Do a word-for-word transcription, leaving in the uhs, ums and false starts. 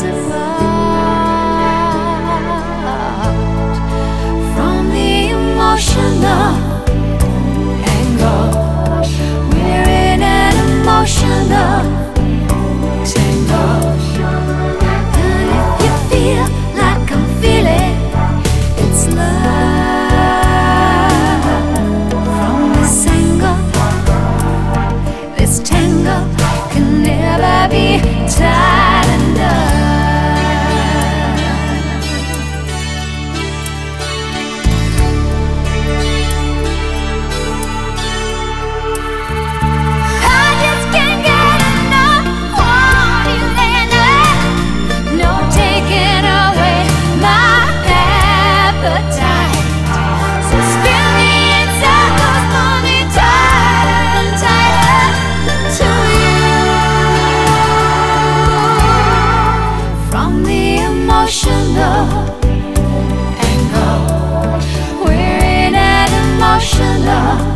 us apart from the emotional angle. We're in an emotional tangle. And if you feel like I'm feeling, it's love. From this angle, this tangle can never be tied enough. I just can't get enough. Want you laying no taking away my appetite. So spin me in circles, pull me tighter and tighter to you. From the emotional angle, we're in an emotional